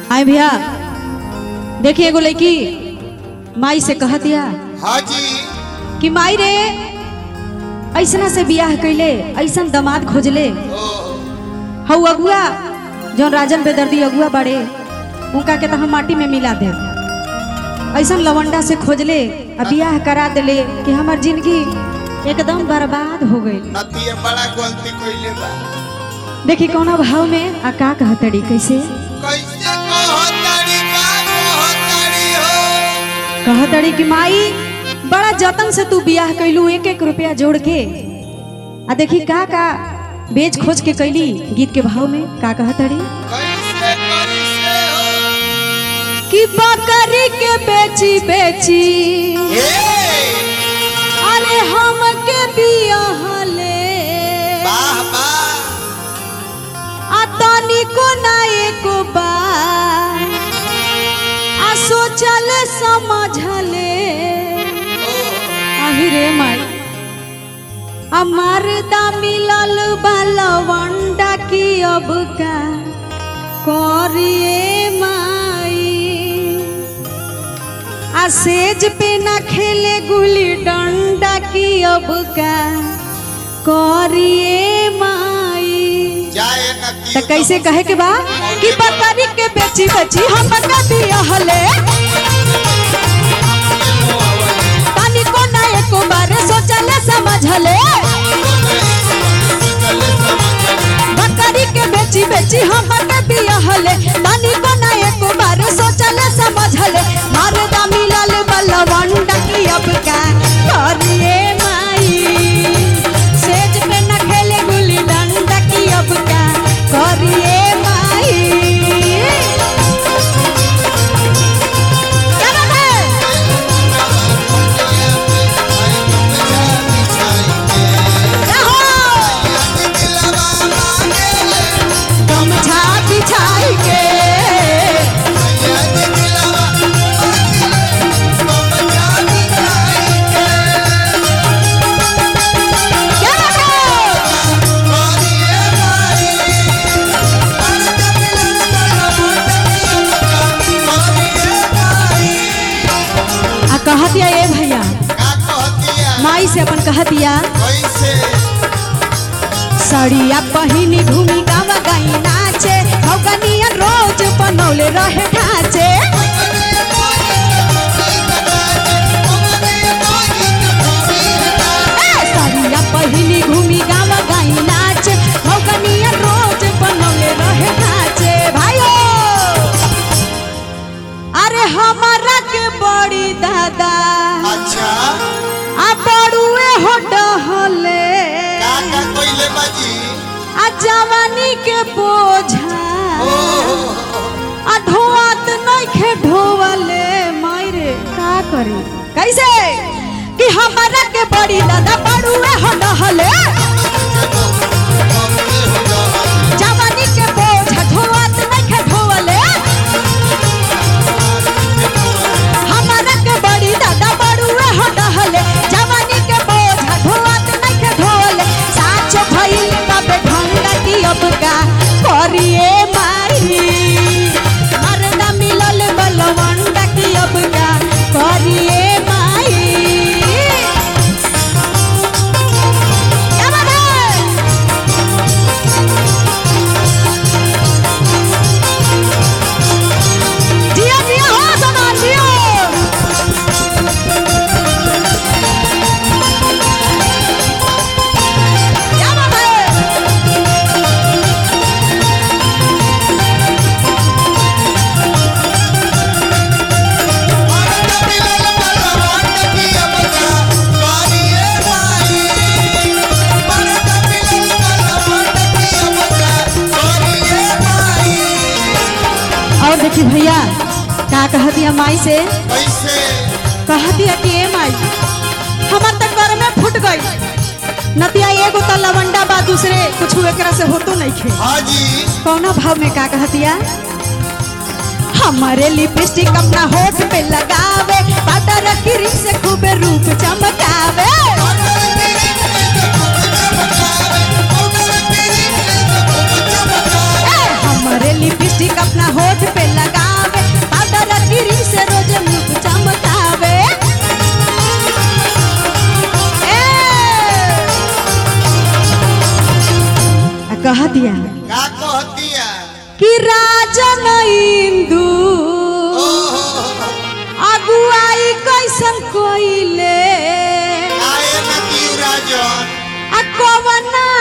आए भैया देखिए एगो लड़की माई से कह दिया हाँ जी कि माई रे ऐसना से बियाह कैले ऐसन दामाद खोजले हऊ अगुआ जो राजन बेदर्दी अगुआ बड़े उनका के तो हम माटी में मिला दे ऐसन लवंडा से खोजले अब बियाह करा दिले कि हमार जिंदगी एकदम बर्बाद हो गई। नतिया बड़ा गलती कइले बा। देखी कौन भाव में आ का कहतड़ी कैसे कैसे कहतड़ी का कहतड़ी हो कहतड़ी कि माई बड़ा जतन से तू बियाह कैलू एक एक रुपया जोड़ के आ देखी का बेच खोज के कैली गीत के भाव में का कहतड़ी कैसे कैसे हो कि बकरी के बेची बेची अरे हम के बियाह ले वाह वाह आ तनी को ना एको बार आ सोचल समझले अहिरे माई अमर दा मिलल बलवंडा की अब का करिए माई आ सेज पे ना खेले गुली डंडा की अब का करिए माई। जाए नती तो कैसे कहे के बा कि बकरी के बेची बेची हम का बियाह ले पानी को ना एको बार सोचले समझले बकरी के बेची बेची हम का बियाह ले पानी को ना एको बार सोचले समझले मारदा मिलल बलवंडा की अब का करिए माई सेज पे ना खेले गुली डंडा की अब का करिए माई। क्या बात है? क्या हो? गमछा बिछाई के क्या बात है? आ कहतिया ए भैया का कहतिया माई से अपन कहतिया कैसे सड़िया पहिनी घूमी गाँव गई नाचे भगनिया रोज बनौले रहे ढांचे सड़िया पहिनी घूमी गाँव गई नाचे भगनिया रोज बनौले रहे ढांचे भाइयो अरे हमारा के बड़ी दादा अच्छा आ बड़ुए हो डहले का कइले बाजी आ जवानी के बोझा ओहो आ ढोआत नइखे ढोवले मायरे का करे कैसे कि हमारा के बड़ी दादा बड़ुए हो डहले जवानी के बोझा ढोआत नइखे ढोवले हमारा के बड़ी दादा बड़ुए हो डहले जवानी के बोझा ढोआत नइखे ढोवले साचो भइल बाबे ढंगा की अब का करिए माई मरदा मिलल बलवंडा की अब का करिए माई। क्या बात है? जिया जिया हो समान जियो क्या बात है? और देखिए भैया का कह दिया माई से कैसे कह दिया कि ए माई हमार तक घर में फूट गई नतिया एगो तो लवंडा बा दूसरे कुछ एकरा से होतो नहीं खे हाँ जी कौना भाव में का कह दिया हमारे लिपस्टिक अपना होठ पे लगावे पाउडर क्रीम से खूबे रूप चमकावे हमारे लिपस्टिक अपना होठ पे लगा कह दिया का कहतिया कि राजन इंदु अगुआई कैसन कोइले काहे न दिउ राजन आ कवना